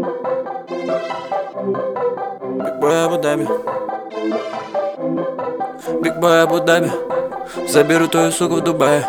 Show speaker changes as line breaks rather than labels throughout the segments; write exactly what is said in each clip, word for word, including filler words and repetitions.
Big boy Абу Даби, Big boy Абу Даби. Заберу твою суку в Дубае.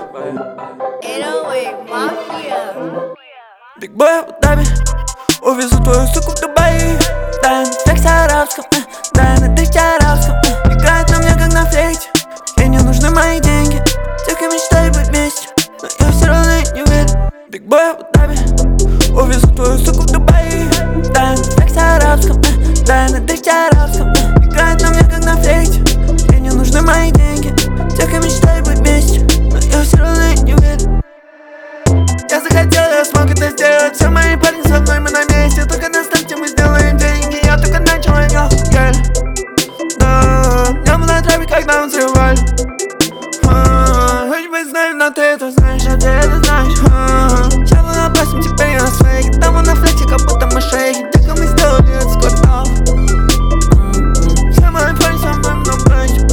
Big boy Абу Даби. Увезу твою суку в Дубае. Да, на флексе арабском, э, да, на дрифте арабском, э. Играет на мне как на флейте. Ей не нужны мои деньги. Только мечтали быть вместе, но я все равно не уверен. Big boy Абу Даби. Увезу твою суку в Дубае. Да, на флексе арабском, э, да, на дрифте арабском, э. Играет на мне как на флейте. Ей не нужны мои деньги. Только мечтали быть вместе, но я все равно не уверен. Я захотел, я смог это сделать. Все мои парни со мной, мы на месте. Только на старте мы сделаем деньги. Я только начал, я охуели. Да, я был на траве, когда мы взрывали. Хоть бы знаю, но ты это знаешь, а ты это знаешь. Я был опасен, теперь я на своей. Там на флексе, как будто мы шейки. Только мы сделали это с кварталов. Все мои парни со мной, мы на плечи.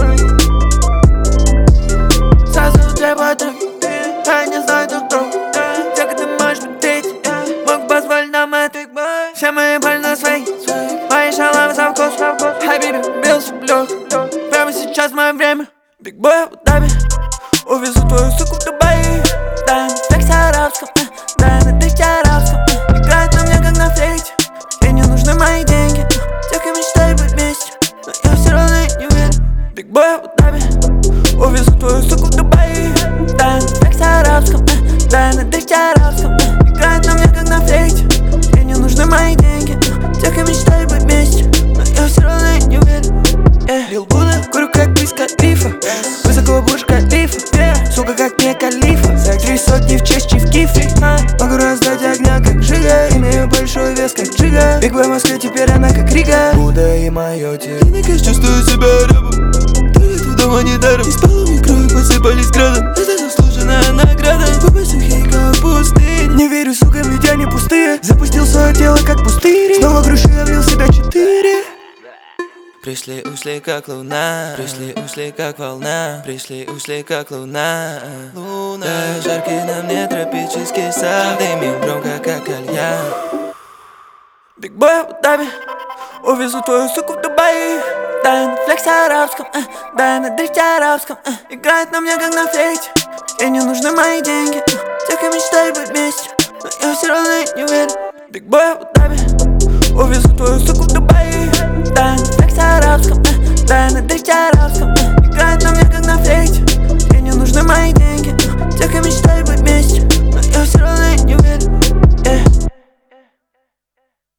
Сразу требует друг. Я не знаю друг друга. Только ты можешь быть третий. Мог позволить нам это. Все мои парни на своей. Мои шалавы со вкусом. Хабиби, бился в лёг. Прямо сейчас мое время. Big boy Абу Даби. Увезу твою суку в Дубае. Да, на флексе арабском, э, да, на дрифте арабском, э. Играет на мне как на флейте. Ей не нужны мои деньги. Только мечтали быть вместе, но я все равно не уверен. Big boy Абу Даби. Увезу твою суку в Дубае. Да, на флексе арабском, э, да, на дрифте арабском, э. Играет на мне как на флейте. Ей не нужны мои деньги. Только мечтали быть вместе, но я все равно не уверен. Лил Буда, курю как близко рифа. Высокого бурж калифа, сука как не калифа. За три сотни в честь в кифе. Могу раздать огня как Жига. Имею большой вес как Джига. Биг бой в Москве, теперь она как Рига. Буда и мое тело. Чувствую себя рабом. Туалет в дома недаром. Из полами крови посыпались градом. Это заслуженная награда. Губы сухие как пустынь. Не верю, сука, ведь они пустые. Запустил свое тело как пустырь. Снова грушу, я влил себя четыре. Пришли, ушли как луна. Пришли, ушли как волна. Пришли, ушли как луна. Луна, да, жаркий на мне тропический сад. Дымим громко как кальян. Big boy Абу Даби. Увезу твою суку в Дубае. Да, на флексе арабском, э, да, на дрифте арабском, э. Играет на мне как на флейте. Ей не нужны мои деньги. Только мечтали быть вместе, но я все равно не уверен. Big boy Абу Даби. Увезу твою суку в Дубае. Да, на флексе арабском, э, да, на дрифте арабском, э. Играет на мне как на флейте. Ей не нужны мои деньги. Только мечтали быть вместе, но я все равно